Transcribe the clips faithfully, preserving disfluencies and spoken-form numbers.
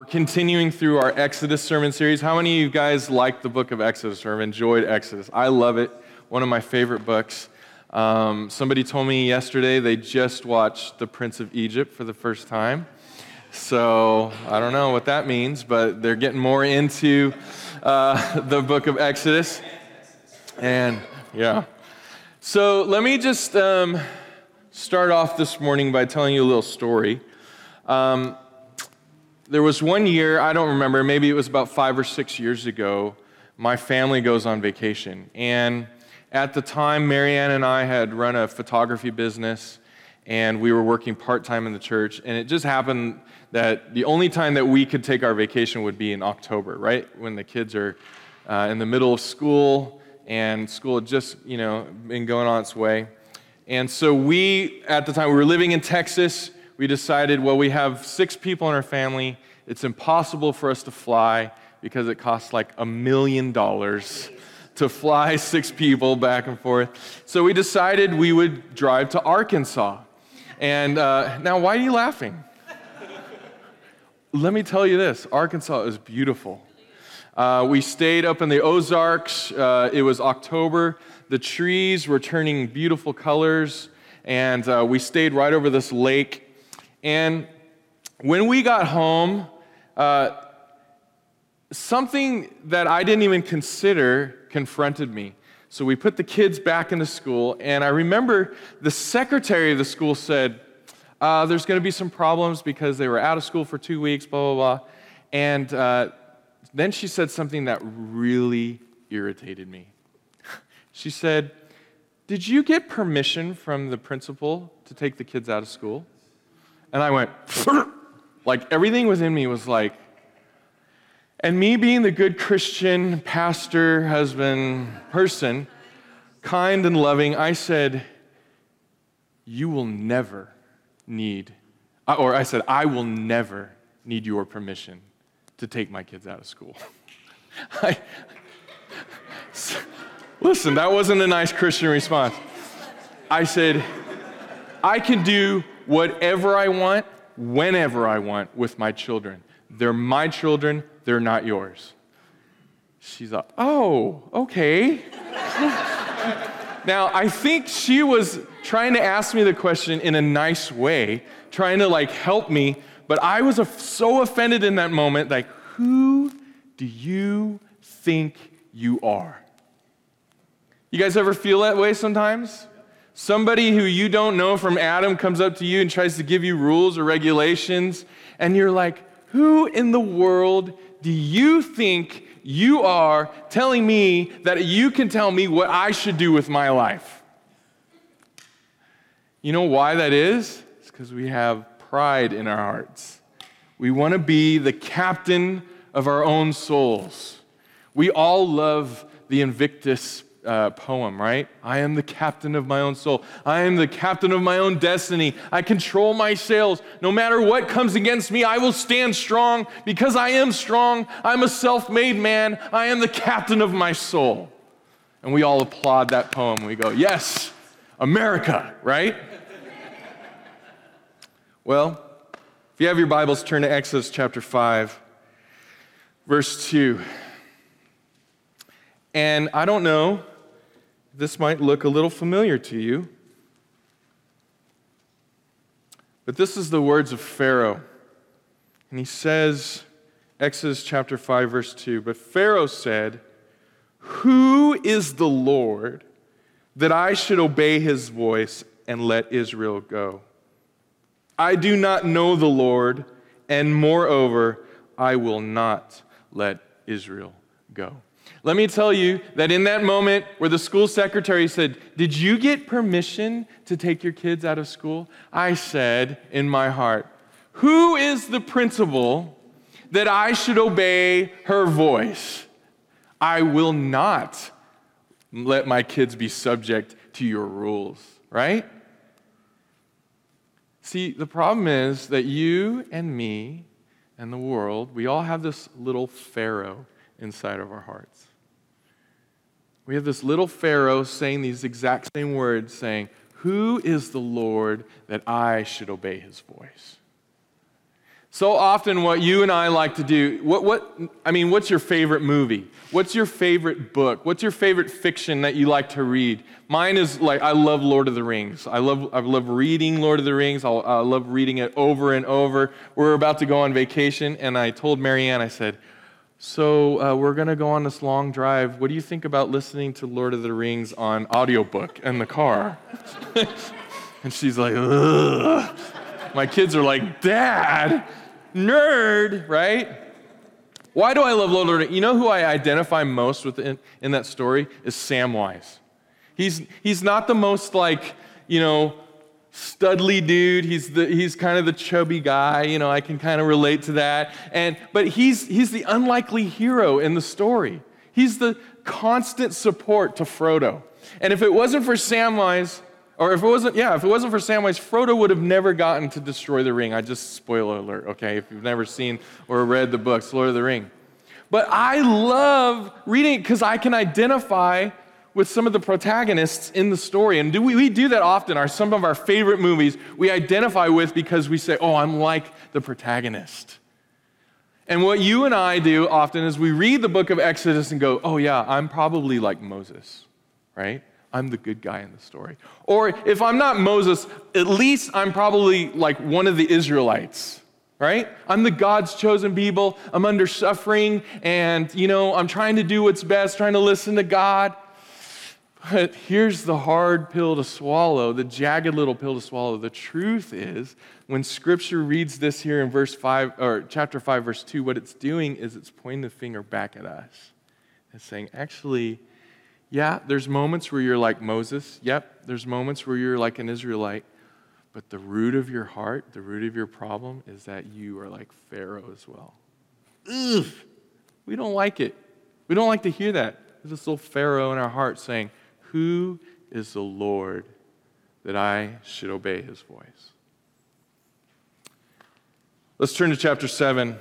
continuing through our Exodus sermon series. How many of you guys like the book of Exodus or have enjoyed Exodus? I love it. One of my favorite books. Um, somebody told me yesterday they just watched The Prince of Egypt for the first time. So I don't know what that means, but they're getting more into uh, the book of Exodus. And yeah. So let me just um, start off this morning by telling you a little story. Um, there was one year, I don't remember, maybe it was about five or six years ago, my family goes on vacation. And at the time, Marianne and I had run a photography business, and we were working part-time in the church, and it just happened that the only time that we could take our vacation would be in October, right? When the kids are uh, in the middle of school, and school had just, you know, been going on its way. And so we, at the time, we were living in Texas. We decided, well, we have six people in our family. It's impossible for us to fly because it costs like a million dollars to fly six people back and forth. So we decided we would drive to Arkansas. And uh, now, why are you laughing? Let me tell you this, Arkansas is beautiful. Uh, we stayed up in the Ozarks. Uh, it was October. The trees were turning beautiful colors, and uh, we stayed right over this lake. And when we got home, uh, something that I didn't even consider confronted me. So we put the kids back into school, and I remember the secretary of the school said, uh, there's going to be some problems because they were out of school for two weeks, blah, blah, blah. And uh, then she said something that really irritated me. She said, did you get permission from the principal to take the kids out of school? And I went, like everything within me was like, and me being the good Christian pastor, husband, person, kind and loving, I said, you will never need, or I said, I will never need your permission to take my kids out of school. I, listen, that wasn't a nice Christian response. I said, I can do whatever I want, whenever I want with my children. They're my children, they're not yours. She's like, oh, okay. Now, I think she was trying to ask me the question in a nice way, trying to like help me, but I was so offended in that moment, like, who do you think you are? You guys ever feel that way sometimes? Somebody who you don't know from Adam comes up to you and tries to give you rules or regulations, and you're like, who in the world do you think you are telling me that you can tell me what I should do with my life? You know why that is? It's because we have pride in our hearts. We want to be the captain of our own souls. We all love the Invictus Uh, poem, right? I am the captain of my own soul. I am the captain of my own destiny. I control my sails. No matter what comes against me, I will stand strong because I am strong. I'm a self-made man. I am the captain of my soul. And we all applaud that poem. We go, yes, America, right? Well, if you have your Bibles, turn to Exodus chapter five, verse two. And I don't know, this might look a little familiar to you, but this is the words of Pharaoh. And he says, Exodus chapter five, verse two, but Pharaoh said, who is the Lord that I should obey his voice and let Israel go? I do not know the Lord, and moreover, I will not let Israel go. Let me tell you that in that moment where the school secretary said, did you get permission to take your kids out of school? I said in my heart, who is the principal that I should obey her voice? I will not let my kids be subject to your rules, right? See, the problem is that you and me and the world, we all have this little Pharaoh inside of our hearts. We have this little Pharaoh saying these exact same words, saying, who is the Lord that I should obey his voice? So often what you and I like to do, what, what, I mean, what's your favorite movie? What's your favorite book? What's your favorite fiction that you like to read? Mine is like, I love Lord of the Rings. I love, I love reading Lord of the Rings. I'll, I love reading it over and over. We're about to go on vacation, and I told Marianne, I said, so uh, we're going to go on this long drive. What do you think about listening to Lord of the Rings on audiobook in the car? And she's like, ugh. My kids are like, Dad, nerd, right? Why do I love Lord of the Rings? You know who I identify most with in, in that story is Samwise. He's he's not the most like, you know, studly dude. He's the he's kind of the chubby guy. You know, I can kind of relate to that. And but he's he's the unlikely hero in the story. He's the constant support to Frodo. And if it wasn't for Samwise, or if it wasn't, yeah, if it wasn't for Samwise, Frodo would have never gotten to destroy the ring. I just, spoiler alert, okay, if you've never seen or read the books, Lord of the Ring. But I love reading it because I can identify with some of the protagonists in the story. And do we, we do that often. Our, some of our favorite movies we identify with because we say, oh, I'm like the protagonist. And what you and I do often is we read the book of Exodus and go, oh yeah, I'm probably like Moses, right? I'm the good guy in the story. Or if I'm not Moses, at least I'm probably like one of the Israelites, right? I'm the God's chosen people. I'm under suffering, and, you know, I'm trying to do what's best, trying to listen to God. But here's the hard pill to swallow, the jagged little pill to swallow. The truth is, when Scripture reads this here in verse five, or chapter five, verse two, what it's doing is it's pointing the finger back at us. It's saying, actually, yeah, there's moments where you're like Moses. Yep, there's moments where you're like an Israelite. But the root of your heart, the root of your problem is that you are like Pharaoh as well. Ugh, we don't like it. We don't like to hear that. There's this little Pharaoh in our heart saying, who is the Lord that I should obey his voice? Let's turn to chapter seven.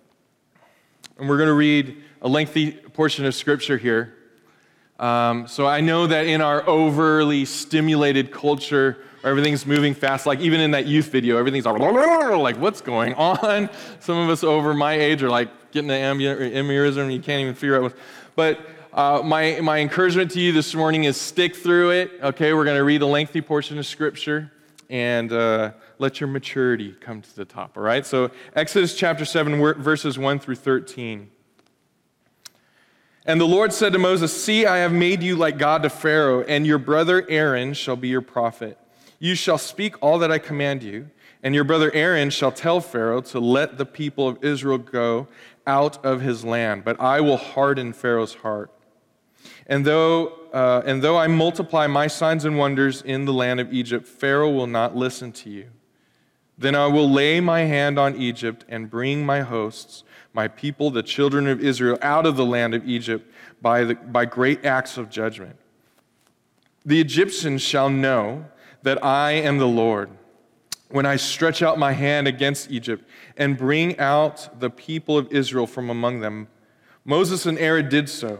And we're going to read a lengthy portion of Scripture here. Um, so I know that in our overly stimulated culture, where everything's moving fast, like even in that youth video, everything's like, like what's going on? Some of us over my age are like getting an aneurysm, you can't even figure out what. But uh, my, my encouragement to you this morning is stick through it. Okay, we're going to read a lengthy portion of Scripture and uh, let your maturity come to the top, all right? So Exodus chapter seven, verses one through thirteen. And the Lord said to Moses, see, I have made you like God to Pharaoh, and your brother Aaron shall be your prophet. You shall speak all that I command you, and your brother Aaron shall tell Pharaoh to let the people of Israel go out of his land. But I will harden Pharaoh's heart. And though, uh, and though I multiply my signs and wonders in the land of Egypt, Pharaoh will not listen to you. Then I will lay my hand on Egypt and bring my hosts, my people, the children of Israel, out of the land of Egypt by, the, by great acts of judgment. The Egyptians shall know that I am the Lord when I stretch out my hand against Egypt and bring out the people of Israel from among them. Moses and Aaron did so.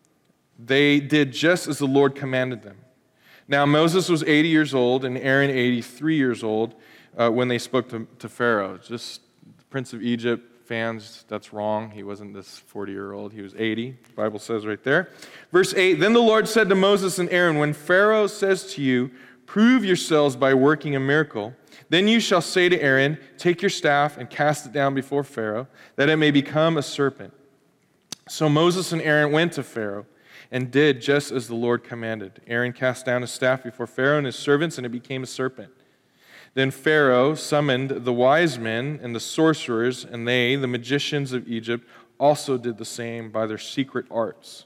They did just as the Lord commanded them. Now Moses was eighty years old and Aaron eighty-three years old uh, when they spoke to, to Pharaoh. Just the Prince of Egypt. Fans, that's wrong. He wasn't this forty-year-old. He was eighty. The Bible says right there. Verse eight, then the Lord said to Moses and Aaron, when Pharaoh says to you, prove yourselves by working a miracle, then you shall say to Aaron, take your staff and cast it down before Pharaoh, that it may become a serpent. So Moses and Aaron went to Pharaoh and did just as the Lord commanded. Aaron cast down his staff before Pharaoh and his servants, and it became a serpent. Then Pharaoh summoned the wise men and the sorcerers, and they, the magicians of Egypt, also did the same by their secret arts.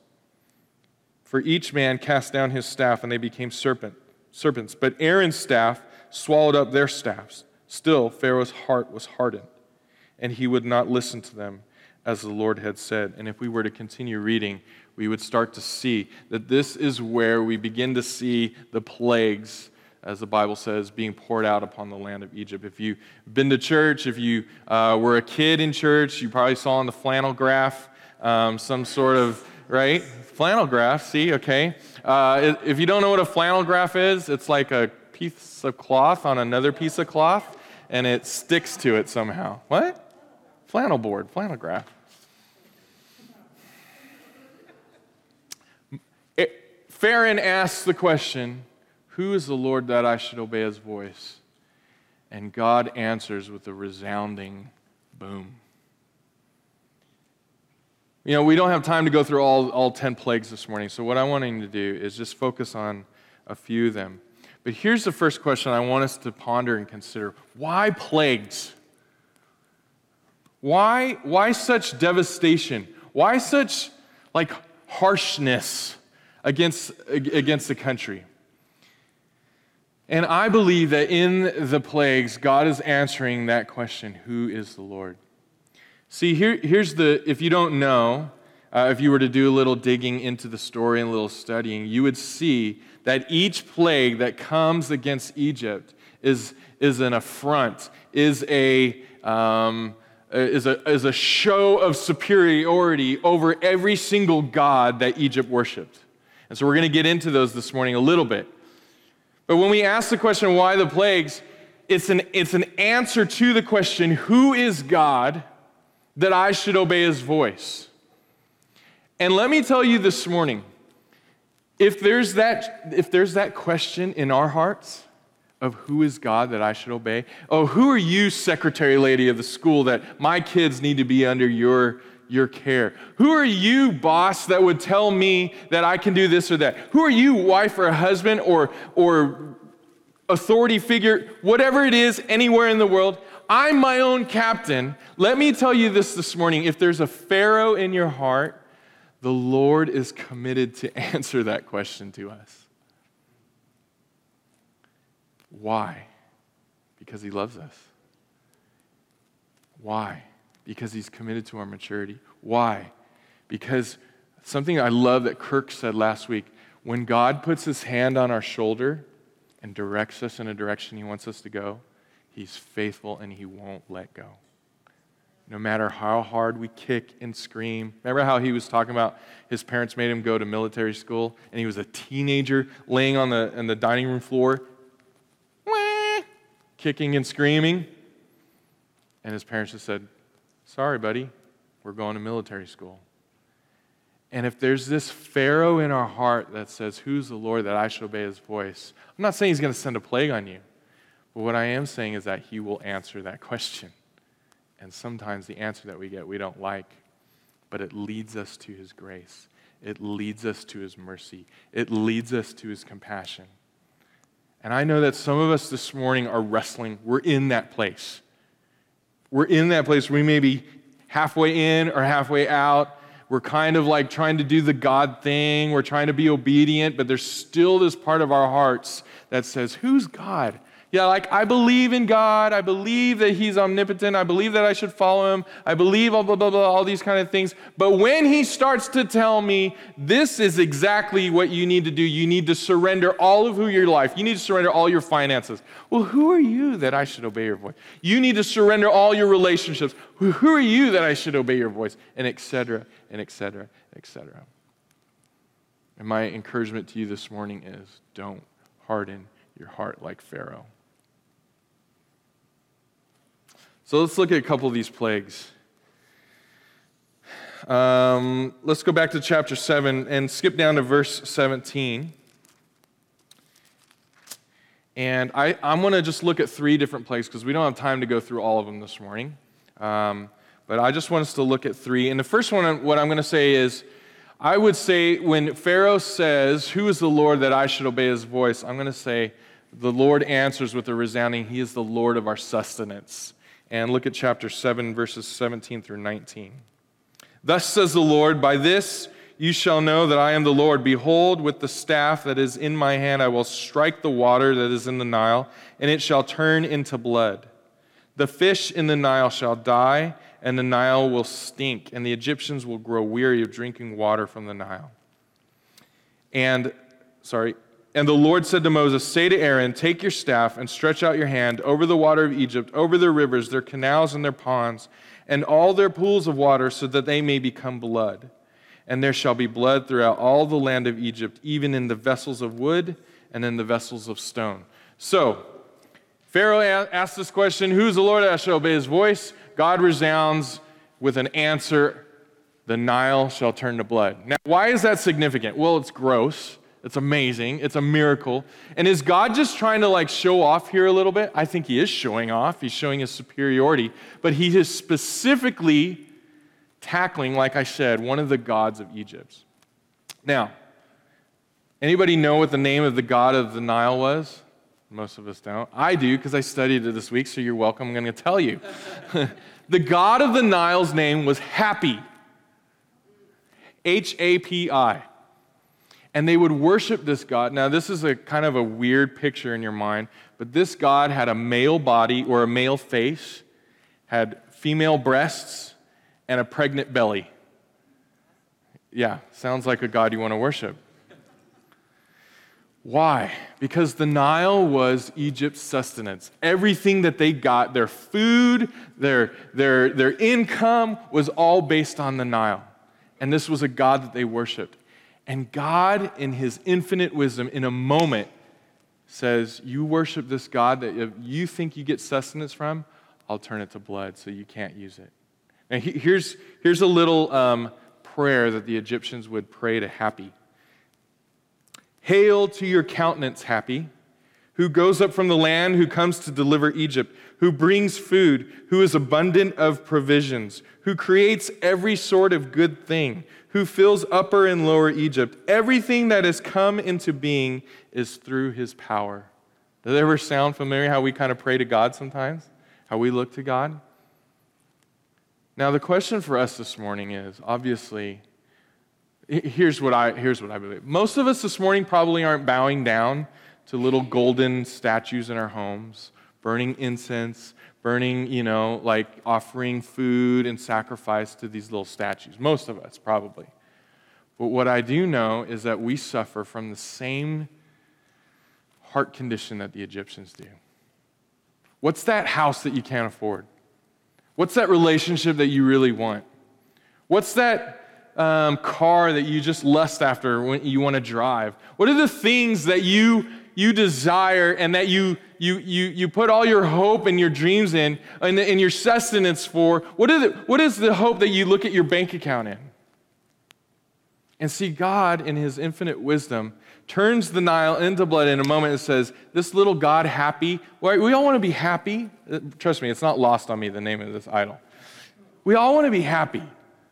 For each man cast down his staff, and they became serpent, serpents. But Aaron's staff swallowed up their staffs. Still, Pharaoh's heart was hardened, and he would not listen to them, as the Lord had said. And if we were to continue reading, we would start to see that this is where we begin to see the plagues, as the Bible says, being poured out upon the land of Egypt. If you've been to church, if you uh, were a kid in church, you probably saw on the flannel graph um, some sort of, right? Flannel graph, see, okay. Uh, if you don't know what a flannel graph is, it's like a piece of cloth on another piece of cloth, and it sticks to it somehow. What? flannel board, flannel graph. Pharaoh asks the question, who is the Lord that I should obey his voice? And God answers with a resounding boom. You know, we don't have time to go through all, all ten plagues this morning, so what I'm wanting to do is just focus on a few of them. But here's the first question I want us to ponder and consider. Why plagues? Why, why such devastation? Why such, like, harshness against, against the country? And I believe that in the plagues, God is answering that question, who is the Lord? See, here, here's the, if you don't know, uh, if you were to do a little digging into the story and a little studying, you would see that each plague that comes against Egypt is, is an affront, is a, um, is, a, is a show of superiority over every single god that Egypt worshipped. And so we're going to get into those this morning a little bit. But when we ask the question, why the plagues, it's an, it's an answer to the question, who is God that I should obey his voice? And let me tell you this morning, if there's that, if there's that question in our hearts of who is God that I should obey, oh, who are you, secretary lady of the school, that my kids need to be under your your care? Who are you, boss, that would tell me that I can do this or that? Who are you, wife or husband or, or authority figure, whatever it is, anywhere in the world? I'm my own captain. Let me tell you this this morning. If there's a Pharaoh in your heart, the Lord is committed to answer that question to us. Why? Because he loves us. Why? Because he's committed to our maturity. Why? Because something I love that Kirk said last week, when God puts his hand on our shoulder and directs us in a direction he wants us to go, he's faithful and he won't let go. No matter how hard we kick and scream. Remember how he was talking about his parents made him go to military school and he was a teenager laying on the, on the dining room floor, wah, kicking and screaming. And his parents just said, sorry, buddy, we're going to military school. And if there's this Pharaoh in our heart that says, who's the Lord that I should obey his voice? I'm not saying he's going to send a plague on you. But what I am saying is that he will answer that question. And sometimes the answer that we get we don't like, but it leads us to his grace. It leads us to his mercy. It leads us to his compassion. And I know that some of us this morning are wrestling. We're in that place. We're in that place where we may be halfway in or halfway out. We're kind of like trying to do the God thing. We're trying to be obedient, but there's still this part of our hearts that says, who's God? Yeah, like I believe in God. I believe that he's omnipotent. I believe that I should follow him. I believe blah, blah, blah, blah, all these kind of things. But when he starts to tell me, this is exactly what you need to do. You need to surrender all of who your life. You need to surrender all your finances. Well, who are you that I should obey your voice? You need to surrender all your relationships. Who are you that I should obey your voice? And et cetera, and et cetera, et cetera. And my encouragement to you this morning is don't harden your heart like Pharaoh. So let's look at a couple of these plagues. Um, let's go back to chapter seven and skip down to verse seventeen. And I, I'm going to just look at three different plagues because we don't have time to go through all of them this morning. Um, but I just want us to look at three. And the first one, what I'm going to say is, I would say when Pharaoh says, who is the Lord that I should obey his voice? I'm going to say, the Lord answers with a resounding, he is the Lord of our sustenance. And look at chapter seven, verses seventeen through nineteen. Thus says the Lord, by this you shall know that I am the Lord. Behold, with the staff that is in my hand, I will strike the water that is in the Nile, and it shall turn into blood. The fish in the Nile shall die, and the Nile will stink, and the Egyptians will grow weary of drinking water from the Nile. And, sorry, And the Lord said to Moses, say to Aaron, take your staff and stretch out your hand over the water of Egypt, over their rivers, their canals and their ponds, and all their pools of water, so that they may become blood. And there shall be blood throughout all the land of Egypt, even in the vessels of wood and in the vessels of stone. So, Pharaoh asked this question, who's the Lord that I shall obey his voice? God resounds with an answer, the Nile shall turn to blood. Now, why is that significant? Well, it's gross. It's amazing. It's a miracle. And is God just trying to like show off here a little bit? I think he is showing off. He's showing his superiority. But he is specifically tackling, like I said, one of the gods of Egypt. Now, anybody know what the name of the god of the Nile was? Most of us don't. I do because I studied it this week, so you're welcome. I'm going to tell you. The god of the Nile's name was Hapi. H A P I. And they would worship this god. Now, this is a kind of a weird picture in your mind, but this god had a male body or a male face, had female breasts, and a pregnant belly. Yeah, sounds like a god you want to worship. Why? Because the Nile was Egypt's sustenance. Everything that they got, their food, their, their, their income, was all based on the Nile. And this was a god that they worshiped. And God, in his infinite wisdom, in a moment, says, you worship this god that if you think you get sustenance from, I'll turn it to blood so you can't use it. Now, here's, here's a little um, prayer that the Egyptians would pray to Hapi. Hail to your countenance, Hapi, who goes up from the land, who comes to deliver Egypt, who brings food, who is abundant of provisions, who creates every sort of good thing, who fills upper and lower Egypt. Everything that has come into being is through his power. Does it ever sound familiar how we kind of pray to God sometimes? How we look to God? Now, the question for us this morning is, obviously, here's what I here's what I believe. Most of us this morning probably aren't bowing down to little golden statues in our homes, burning incense, burning, you know, like offering food and sacrifice to these little statues. Most of us, probably. But what I do know is that we suffer from the same heart condition that the Egyptians do. What's that house that you can't afford? What's that relationship that you really want? What's that um, car that you just lust after when you want to drive? What are the things that you you desire and that you you you you put all your hope and your dreams in and, and your sustenance for? What is it, what is the hope that you look at your bank account in? And see, God, in his infinite wisdom, turns the Nile into blood in a moment and says, this little God Hapi, well, we all want to be happy. Trust me, it's not lost on me, the name of this idol. We all want to be happy.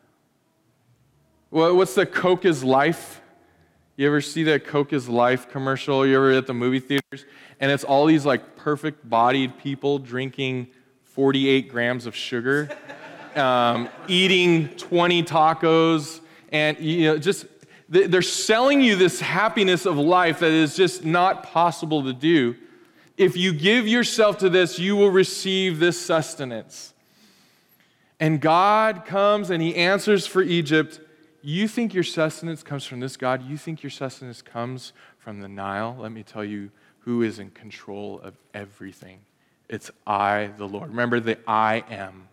Well, what's the Coke is Life? You ever see that Coke is Life commercial? You ever at the movie theaters? And it's all these like perfect-bodied people drinking forty-eight grams of sugar, um, eating twenty tacos, and you know, just they're selling you this happiness of life that is just not possible to do. If you give yourself to this, you will receive this sustenance. And God comes and he answers for Egypt. You think your sustenance comes from this God? You think your sustenance comes from the Nile? Let me tell you who is in control of everything. It's I, the Lord. Remember the I am.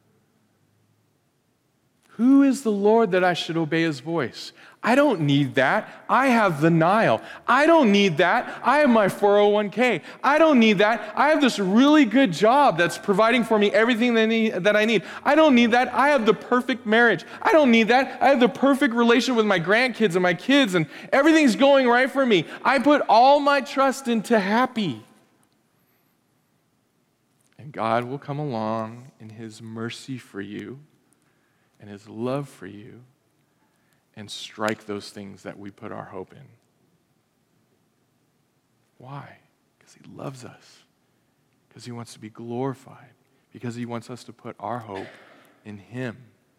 Who is the Lord that I should obey his voice? I don't need that. I have the Nile. I don't need that. I have my four oh one k. I don't need that. I have this really good job that's providing for me everything that I need. That I need. I don't need that. I have the perfect marriage. I don't need that. I have the perfect relation with my grandkids and my kids, and everything's going right for me. I put all my trust into Hapi. And God will come along in his mercy for you and his love for you and strike those things that we put our hope in. Why? Because he loves us. Because he wants to be glorified. Because he wants us to put our hope in him.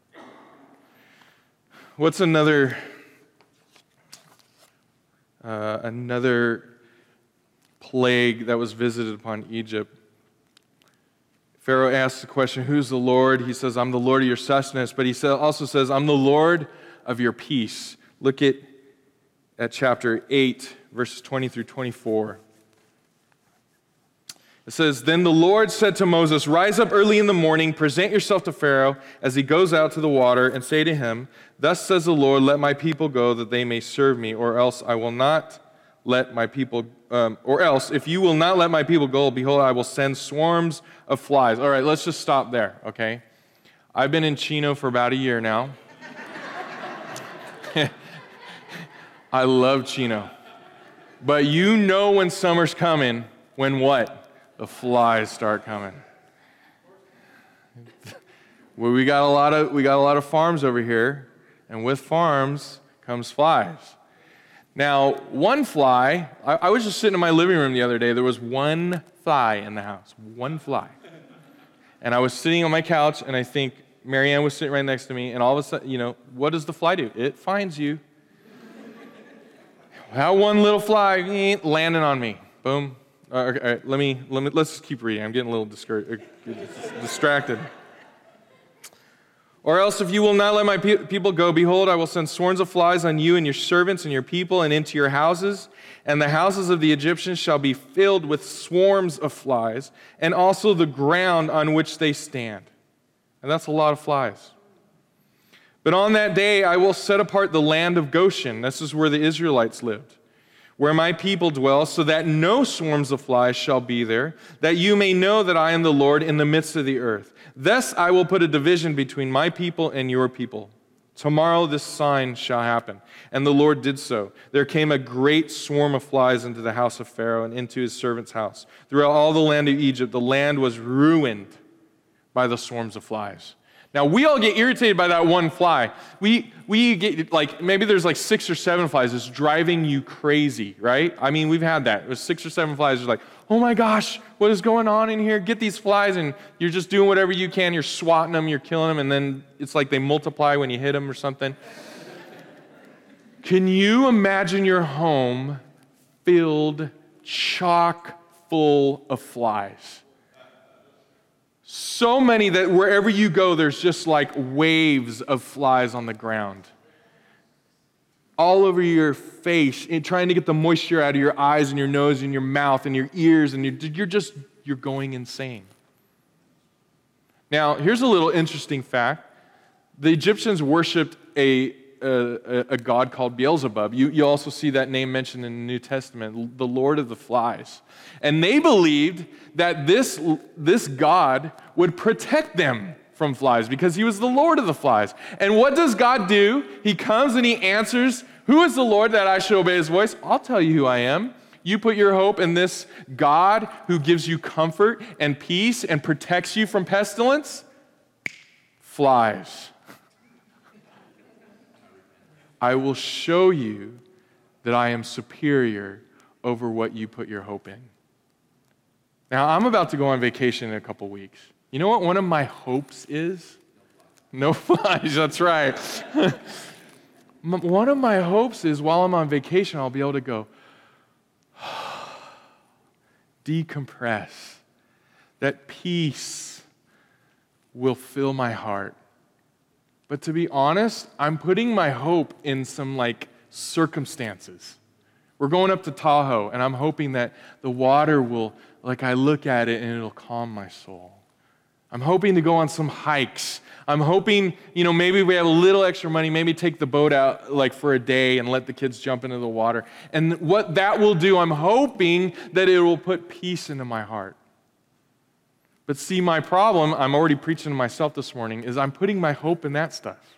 What's another uh, another plague that was visited upon Egypt? Pharaoh asks the question, who's the Lord? He says, I'm the Lord of your sustenance. But he also says, I'm the Lord of your peace. Look at, at chapter eight, verses twenty through twenty-four. It says, Then the Lord said to Moses, Rise up early in the morning, present yourself to Pharaoh as he goes out to the water, and say to him, Thus says the Lord, let my people go that they may serve me, or else I will not let my people, um, or else if you will not let my people go, behold, I will send swarms of flies. All right, let's just stop there, okay? I've been in Chino for about a year now. I love Chino. But you know when summer's coming, when what? The flies start coming. Well, we got a lot of we got a lot of farms over here, and with farms comes flies. Now, one fly, I, I was just sitting in my living room the other day. There was one fly in the house, one fly. And I was sitting on my couch, and I think Marianne was sitting right next to me, and all of a sudden, you know, what does the fly do? It finds you. How one little fly eh, landing on me. Boom. All right, all right, let me, let me, let's just keep reading. I'm getting a little discouraged, distracted. Or else if you will not let my pe- people go, behold, I will send swarms of flies on you and your servants and your people and into your houses, and the houses of the Egyptians shall be filled with swarms of flies, and also the ground on which they stand. And that's a lot of flies. But on that day I will set apart the land of Goshen. This is where the Israelites lived, where my people dwell, so that no swarms of flies shall be there, that you may know that I am the Lord in the midst of the earth. Thus I will put a division between my people and your people. Tomorrow this sign shall happen. And the Lord did so. There came a great swarm of flies into the house of Pharaoh and into his servant's house. Throughout all the land of Egypt, the land was ruined by the swarms of flies. Now, we all get irritated by that one fly. We we get, like, maybe there's like six or seven flies. It's driving you crazy, right? I mean, we've had that. There's six or seven flies. It's like, oh my gosh, what is going on in here? Get these flies, and you're just doing whatever you can. You're swatting them, you're killing them, and then it's like they multiply when you hit them or something. Can you imagine your home filled chock full of flies? So many that wherever you go, there's just like waves of flies on the ground. All over your face, and trying to get the moisture out of your eyes and your nose and your mouth and your ears, and you're, you're just, you're going insane. Now, here's a little interesting fact. The Egyptians worshipped a, a, a god called Beelzebub. You, you also see that name mentioned in the New Testament, the Lord of the Flies. And they believed that this, this god would protect them from flies because he was the Lord of the flies. And what does God do? He comes and he answers, who is the Lord that I should obey his voice? I'll tell you who I am. You put your hope in this God who gives you comfort and peace and protects you from pestilence? Flies. I will show you that I am superior over what you put your hope in. Now, I'm about to go on vacation in a couple weeks. You know what one of my hopes is? No flies, that's right. One of my hopes is while I'm on vacation, I'll be able to go, decompress. That peace will fill my heart. But to be honest, I'm putting my hope in some like circumstances. We're going up to Tahoe, and I'm hoping that the water will, like I look at it and it'll calm my soul. I'm hoping to go on some hikes. I'm hoping, you know, maybe we have a little extra money, maybe take the boat out like for a day and let the kids jump into the water. And what that will do, I'm hoping that it will put peace into my heart. But see, my problem, I'm already preaching to myself this morning, is I'm putting my hope in that stuff.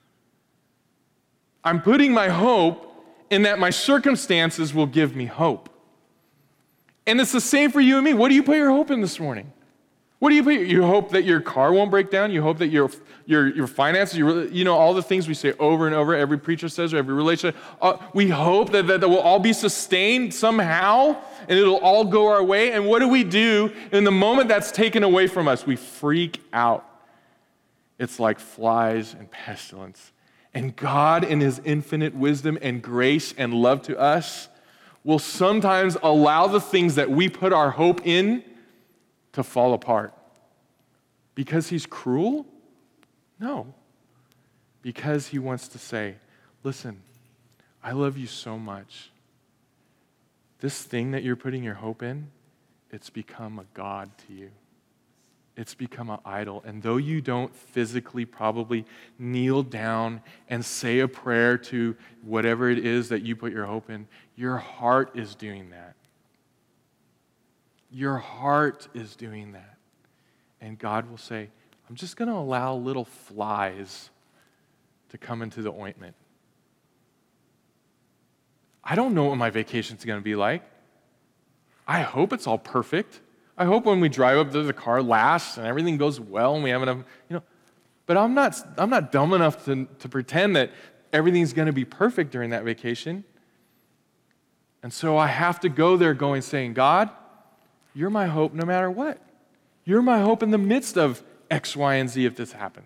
I'm putting my hope in that my circumstances will give me hope. And it's the same for you and me. What do you put your hope in this morning? What do you put? You hope that your car won't break down. You hope that your your your finances, your, you know, all the things we say over and over, every preacher says, or every relationship. Uh, we hope that, that that will all be sustained somehow, and it'll all go our way. And what do we do in the moment that's taken away from us? We freak out. It's like flies and pestilence. And God, in his infinite wisdom and grace and love to us, will sometimes allow the things that we put our hope in to fall apart. Because he's cruel? No. Because he wants to say, listen, I love you so much. This thing that you're putting your hope in, it's become a god to you. It's become an idol. And though you don't physically probably kneel down and say a prayer to whatever it is that you put your hope in, your heart is doing that. Your heart is doing that. And God will say, I'm just going to allow little flies to come into the ointment. I don't know what my vacation's going to be like. I hope it's all perfect. I hope when we drive up there, the car lasts and everything goes well and we have enough, you know. But I'm not, I'm not dumb enough to, to pretend that everything's going to be perfect during that vacation. And so I have to go there going, saying, God, you're my hope no matter what. You're my hope in the midst of X, Y, and Z if this happens.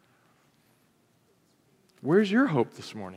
Where's your hope this morning?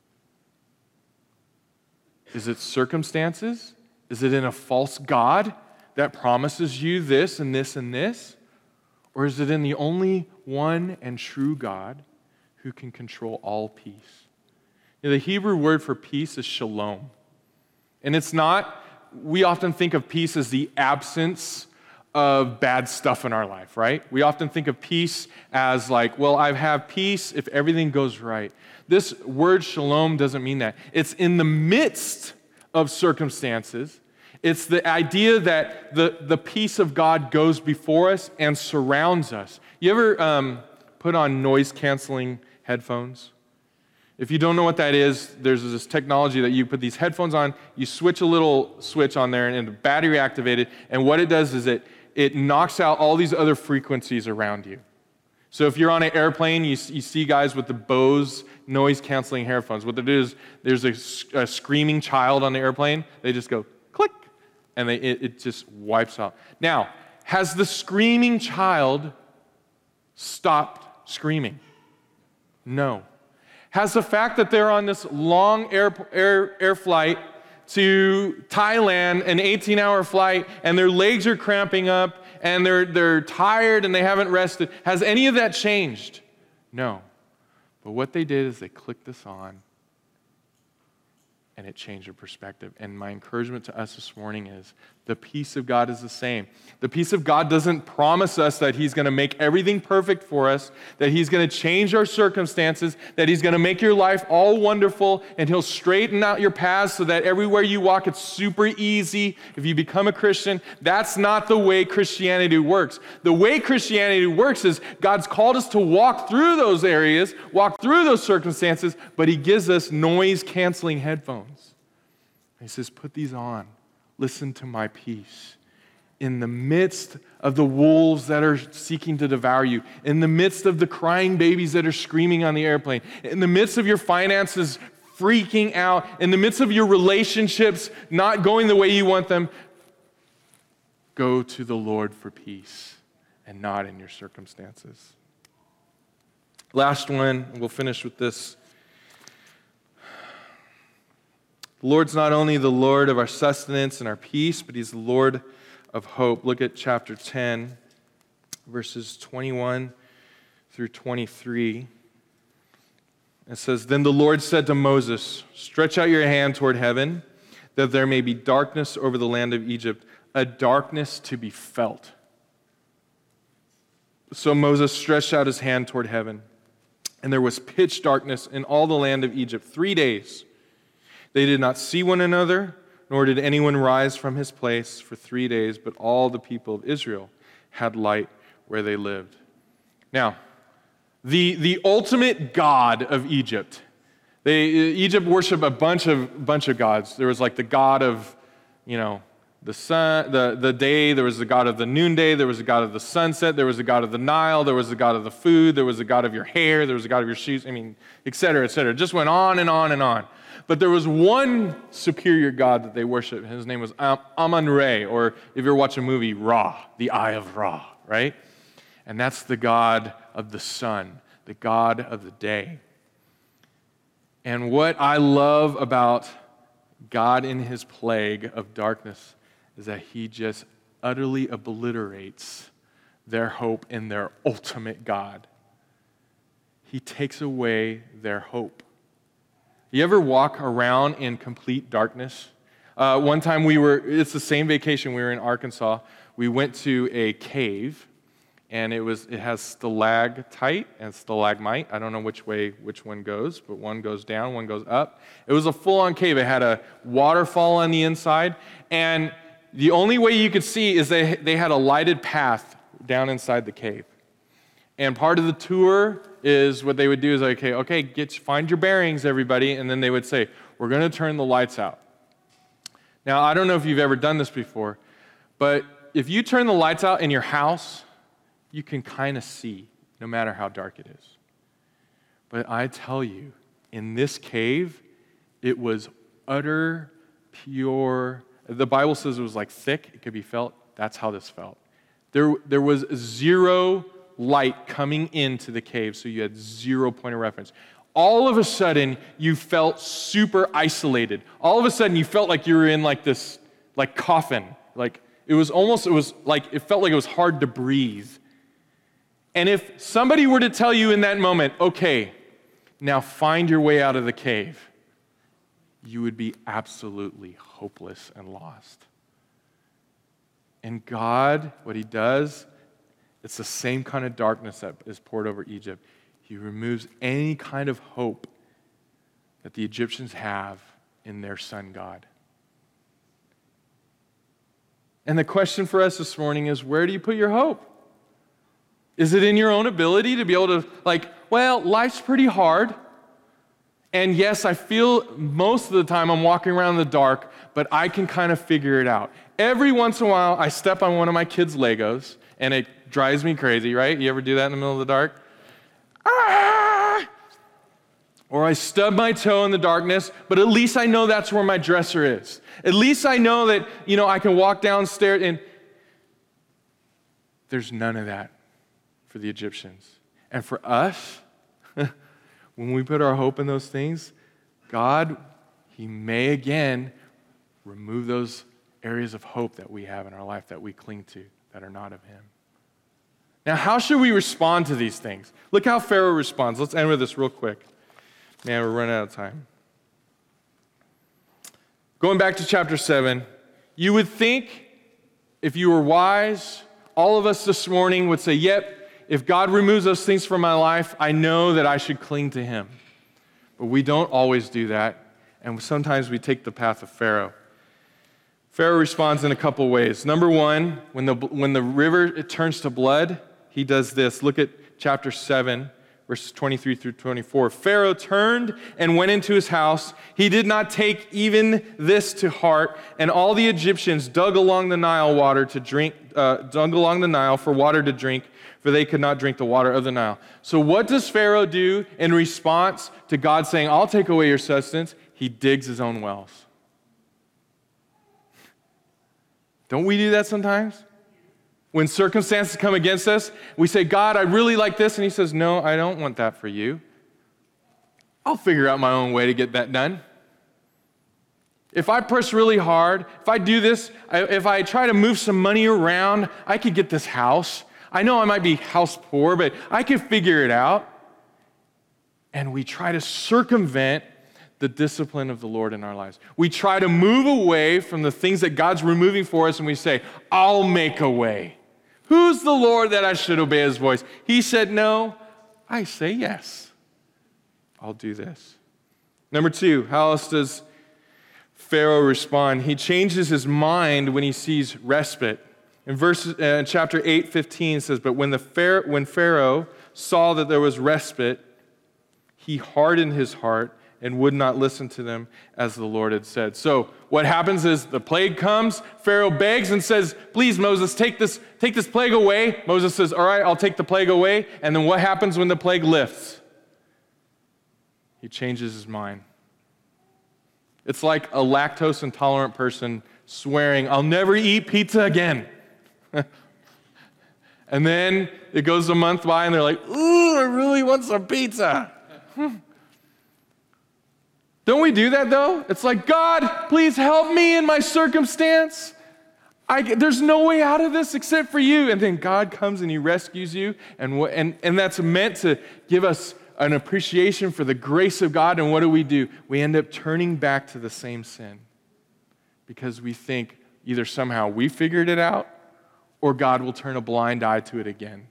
Is it circumstances? Is it in a false God that promises you this and this and this? Or is it in the only one and true God who can control all peace? You know, the Hebrew word for peace is shalom. And it's not, we often think of peace as the absence of bad stuff in our life, right? We often think of peace as like, well, I have peace if everything goes right. This word shalom doesn't mean that. It's in the midst of circumstances. It's the idea that the, the peace of God goes before us and surrounds us. You ever um, put on noise-canceling headphones? If you don't know what that is, there's this technology that you put these headphones on, you switch a little switch on there, and the battery activated, and what it does is it, it knocks out all these other frequencies around you. So if you're on an airplane, you, you see guys with the Bose noise-canceling headphones. What they do is there's a, a screaming child on the airplane. They just go, click, and they, it, it just wipes out. Now, has the screaming child stopped screaming? No. Has the fact that they're on this long air, air, air flight to Thailand, an eighteen-hour flight, and their legs are cramping up, and they're, they're tired and they haven't rested, has any of that changed? No. But what they did is they clicked this on, and it changed their perspective. And my encouragement to us this morning is the peace of God is the same. The peace of God doesn't promise us that He's going to make everything perfect for us, that He's going to change our circumstances, that He's going to make your life all wonderful, and He'll straighten out your paths so that everywhere you walk, it's super easy if you become a Christian. That's not the way Christianity works. The way Christianity works is God's called us to walk through those areas, walk through those circumstances, but He gives us noise-canceling headphones. He says, put these on. Listen to my peace. In the midst of the wolves that are seeking to devour you, in the midst of the crying babies that are screaming on the airplane, in the midst of your finances freaking out, in the midst of your relationships not going the way you want them, go to the Lord for peace and not in your circumstances. Last one, we'll finish with this. The Lord's not only the Lord of our sustenance and our peace, but He's the Lord of hope. Look at chapter ten, verses twenty-one through twenty-three. It says, Then the Lord said to Moses, Stretch out your hand toward heaven, that there may be darkness over the land of Egypt, a darkness to be felt. So Moses stretched out his hand toward heaven, and there was pitch darkness in all the land of Egypt three days. They did not see one another, nor did anyone rise from his place for three days, but all the people of Israel had light where they lived. Now, the, the ultimate god of Egypt, they, Egypt worshiped a bunch of bunch of gods. There was like the god of, you know, the sun, the, the day, there was the god of the noonday, there was the god of the sunset, there was the god of the Nile, there was the god of the food, there was the god of your hair, there was the god of your shoes, I mean, et cetera, et cetera. It just went on and on and on. But there was one superior god that they worshiped. His name was Amun-Re, or if you're watching a movie, Ra, the Eye of Ra, right? And that's the god of the sun, the god of the day. And what I love about God in His plague of darkness is that He just utterly obliterates their hope in their ultimate God. He takes away their hope. You ever walk around in complete darkness? Uh, one time we were, it's the same vacation, we were in Arkansas. We went to a cave, and it was it has stalactite and stalagmite. I don't know which way which one goes, but one goes down, one goes up. It was a full-on cave. It had a waterfall on the inside, and the only way you could see is they, they had a lighted path down inside the cave. And part of the tour is what they would do is like, okay, okay, get find your bearings, everybody, and then they would say, we're going to turn the lights out. Now, I don't know if you've ever done this before, but if you turn the lights out in your house, you can kind of see, no matter how dark it is. But I tell you, in this cave, it was utter, pure. The Bible says it was like thick, it could be felt. That's how this felt. There, there was zero light coming into the cave, so you had zero point of reference. All of a sudden, you felt super isolated. All of a sudden, you felt like you were in like this, like coffin. Like it was almost, it was like, it felt like it was hard to breathe. And if somebody were to tell you in that moment, okay, now find your way out of the cave, you would be absolutely hopeless and lost. And God, what he does, it's the same kind of darkness that is poured over Egypt. He removes any kind of hope that the Egyptians have in their sun God. And the question for us this morning is, where do you put your hope? Is it in your own ability to be able to, like, well, life's pretty hard. And yes, I feel most of the time I'm walking around in the dark, but I can kind of figure it out. Every once in a while, I step on one of my kids' Legos, and it drives me crazy, right? You ever do that in the middle of the dark? Ah! Or I stub my toe in the darkness, but at least I know that's where my dresser is. At least I know that, you know, I can walk downstairs, and there's none of that for the Egyptians. And for us, when we put our hope in those things, God, he may again remove those areas of hope that we have in our life that we cling to that are not of him. Now, how should we respond to these things? Look how Pharaoh responds. Let's end with this real quick. Man, we're running out of time. Going back to chapter seven, you would think if you were wise, all of us this morning would say, yep, if God removes those things from my life, I know that I should cling to him. But we don't always do that, and sometimes we take the path of Pharaoh. Pharaoh responds in a couple ways. Number one, when the, when the river it turns to blood, he does this. Look at chapter seven, verses twenty-three through twenty-four. Pharaoh turned and went into his house. He did not take even this to heart, and all the Egyptians dug along the Nile water to drink, uh, dug along the Nile for water to drink, for they could not drink the water of the Nile. So what does Pharaoh do in response to God saying, I'll take away your sustenance? He digs his own wells. Don't we do that sometimes? When circumstances come against us, we say, God, I really like this. And he says, no, I don't want that for you. I'll figure out my own way to get that done. If I press really hard, if I do this, if I try to move some money around, I could get this house. I know I might be house poor, but I can figure it out. And we try to circumvent the discipline of the Lord in our lives. We try to move away from the things that God's removing for us, and we say, I'll make a way. Who's the Lord that I should obey his voice? He said no. I say yes. I'll do this. Number two, how else does Pharaoh respond? He changes his mind when he sees respite. In verse, uh, chapter eight, fifteen says, but when, the Pharaoh, when Pharaoh saw that there was respite, he hardened his heart and would not listen to them as the Lord had said. So what happens is the plague comes, Pharaoh begs and says, please, Moses, take this, take this plague away. Moses says, all right, I'll take the plague away. And then what happens when the plague lifts? He changes his mind. It's like a lactose intolerant person swearing, I'll never eat pizza again. And then it goes a month by and they're like, ooh, I really want some pizza. Don't we do that though? It's like, God, please help me in my circumstance. I, there's no way out of this except for you. And then God comes and he rescues you. And, and, and that's meant to give us an appreciation for the grace of God. And what do we do? We end up turning back to the same sin because we think either somehow we figured it out or God will turn a blind eye to it again.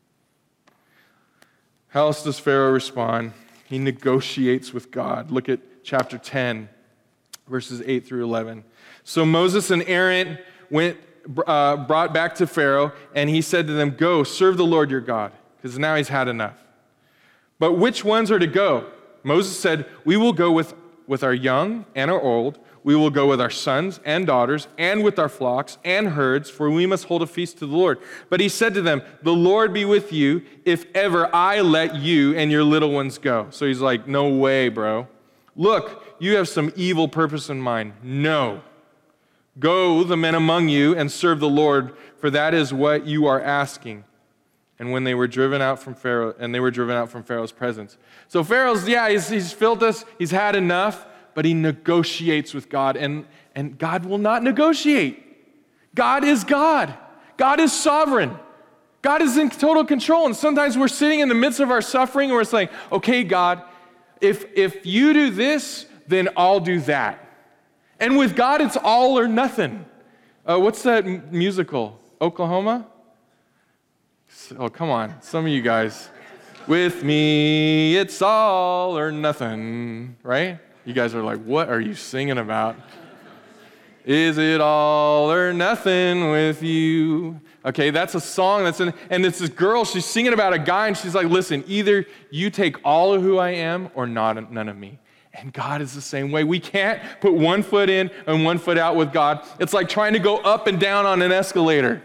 How else does Pharaoh respond? He negotiates with God. Look at chapter ten, verses eight through eleven. So Moses and Aaron went, uh, brought back to Pharaoh, and he said to them, go, serve the Lord your God. because now he's had enough. But which ones are to go? Moses said, we will go with, with our young and our old. We will go with our sons and daughters and with our flocks and herds, for we must hold a feast to the Lord. But he said to them, the Lord be with you if ever I let you and your little ones go. So he's like, no way, bro. Look, you have some evil purpose in mind. No. Go, the men among you, and serve the Lord, for that is what you are asking. And when they were driven out from Pharaoh, and they were driven out from Pharaoh's presence. So Pharaoh's, yeah, he's, he's filled us, he's had enough, but he negotiates with God, and, and God will not negotiate. God is God. God is sovereign. God is in total control, and sometimes we're sitting in the midst of our suffering, and we're saying, okay, God, if, if you do this, then I'll do that. And with God, it's all or nothing. Uh, what's that m- musical? Oklahoma? Oh, come on, some of you guys. With me, it's all or nothing, right? You guys are like, what are you singing about? Is it all or nothing with you? Okay, that's a song that's in, and it's this girl, she's singing about a guy, and she's like, listen, either you take all of who I am or not, none of me. And God is the same way. We can't put one foot in and one foot out with God. It's like trying to go up and down on an escalator.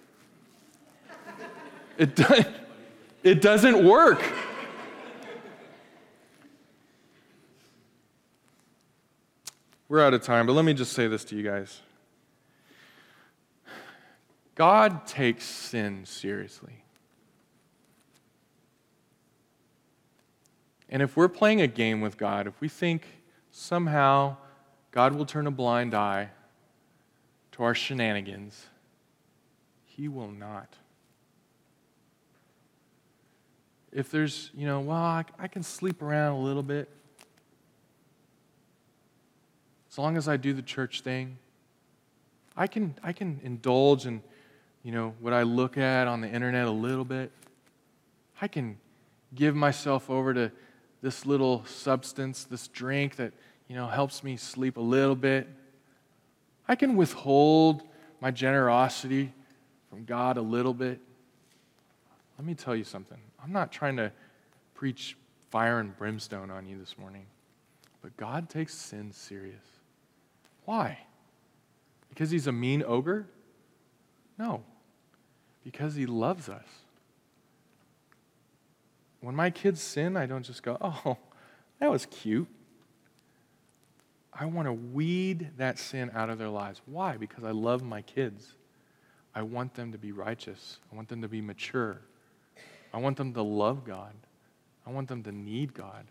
It, do, it doesn't work. We're out of time, but let me just say this to you guys. God takes sin seriously. And if we're playing a game with God, if we think somehow God will turn a blind eye to our shenanigans, He will not. If there's, you know, well, I, I can sleep around a little bit, as long as I do the church thing, I can I can indulge in, you know, what I look at on the internet a little bit. I can give myself over to this little substance, this drink that, you know, helps me sleep a little bit. I can withhold my generosity from God a little bit. Let me tell you something. I'm not trying to preach fire and brimstone on you this morning, but God takes sin serious. Why? Because he's a mean ogre? No. Because he loves us. When my kids sin, I don't just go, oh, that was cute. I want to weed that sin out of their lives. Why? Because I love my kids. I want them to be righteous. I want them to be mature. I want them to love God. I want them to need God.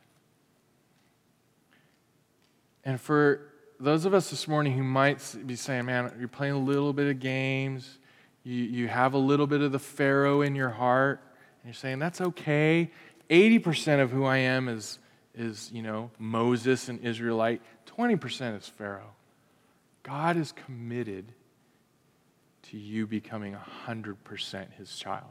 And for those of us this morning who might be saying, man, you're playing a little bit of games, you, you have a little bit of the Pharaoh in your heart, and you're saying, that's okay. eighty percent of who I am is, is you know, Moses and Israelite. twenty percent is Pharaoh. God is committed to you becoming one hundred percent his child.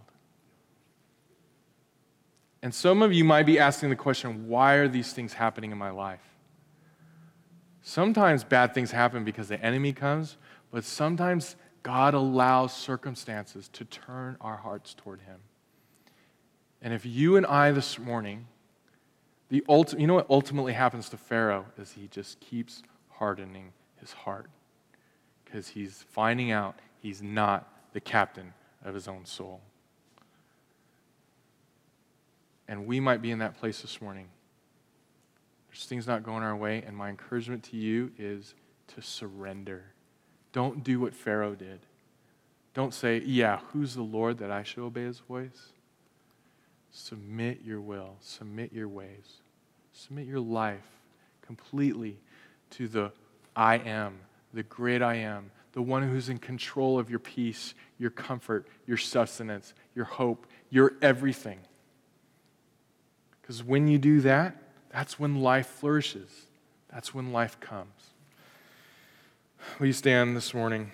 And some of you might be asking the question, why are these things happening in my life? Sometimes bad things happen because the enemy comes, but sometimes God allows circumstances to turn our hearts toward him. And if you and I this morning, the ulti- you know what ultimately happens to Pharaoh is he just keeps hardening his heart because he's finding out he's not the captain of his own soul. And we might be in that place this morning. There's things not going our way, and my encouragement to you is to surrender. Don't do what Pharaoh did. Don't say, yeah, who's the Lord that I should obey his voice? Submit your will, submit your ways, submit your life completely to the I am, the great I am, the one who's in control of your peace, your comfort, your sustenance, your hope, your everything. Because when you do that, that's when life flourishes. That's when life comes. Will you stand this morning?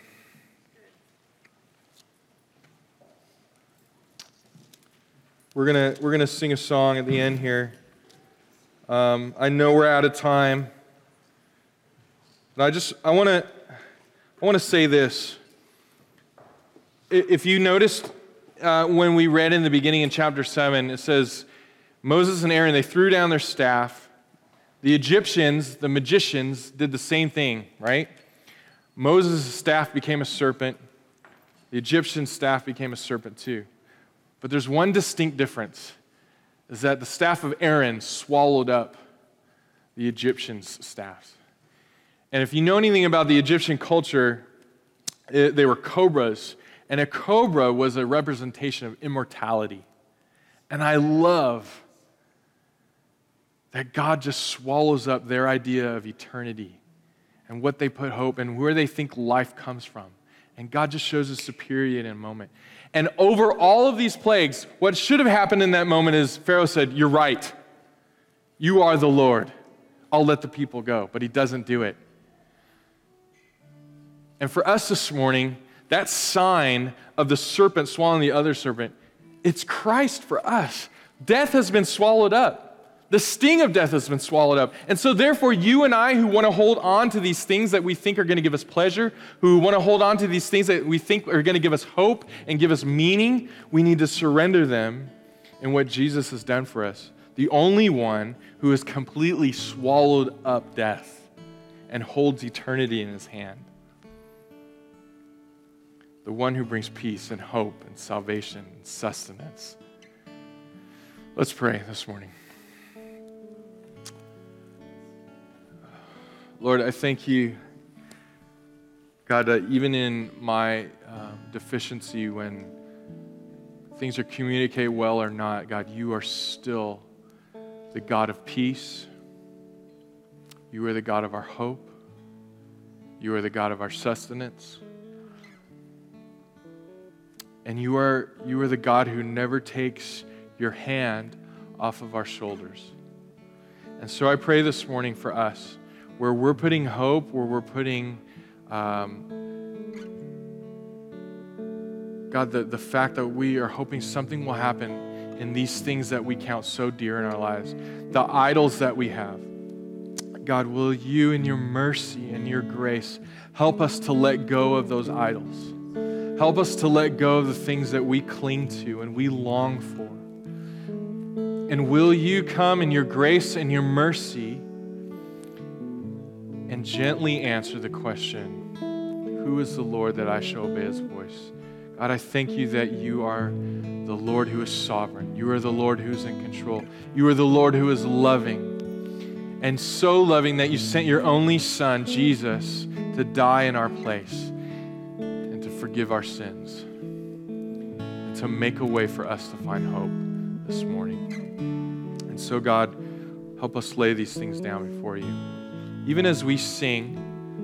We're gonna we're gonna sing a song at the end here. Um, I know we're out of time, but I just I want to I want to say this. If you noticed uh, when we read in the beginning in chapter seven, it says, Moses and Aaron, they threw down their staff. The Egyptians, the magicians, did the same thing, right? Moses' staff became a serpent. The Egyptian staff became a serpent too. But there's one distinct difference, is that the staff of Aaron swallowed up the Egyptians' staffs. And if you know anything about the Egyptian culture, it, they were cobras, and a cobra was a representation of immortality. And I love that God just swallows up their idea of eternity and what they put hope and where they think life comes from. And God just shows his superiority in a moment. And over all of these plagues, what should have happened in that moment is Pharaoh said, you're right. You are the Lord. I'll let the people go. But he doesn't do it. And for us this morning, that sign of the serpent swallowing the other serpent, it's Christ for us. Death has been swallowed up. The sting of death has been swallowed up. And so therefore, you and I who want to hold on to these things that we think are going to give us pleasure, who want to hold on to these things that we think are going to give us hope and give us meaning, we need to surrender them in what Jesus has done for us. The only one who has completely swallowed up death and holds eternity in his hand. The one who brings peace and hope and salvation and sustenance. Let's pray this morning. Lord, I thank you, God, that even in my um, deficiency, when things are communicated well or not, God, you are still the God of peace. You are the God of our hope. You are the God of our sustenance. And you are, you are the God who never takes your hand off of our shoulders. And so I pray this morning for us, where we're putting hope, where we're putting, um, God, the, the fact that we are hoping something will happen in these things that we count so dear in our lives, the idols that we have. God, will you in your mercy and your grace help us to let go of those idols? Help us to let go of the things that we cling to and we long for. And will you come in your grace and your mercy and gently answer the question, who is the Lord that I shall obey his voice? God, I thank you that you are the Lord who is sovereign. You are the Lord who is in control. You are the Lord who is loving, and so loving that you sent your only Son, Jesus, to die in our place and to forgive our sins and to make a way for us to find hope this morning. And so, God, help us lay these things down before you. Even as we sing,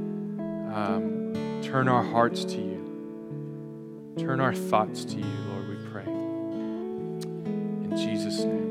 um, turn our hearts to you. Turn our thoughts to you, Lord, we pray. In Jesus' name.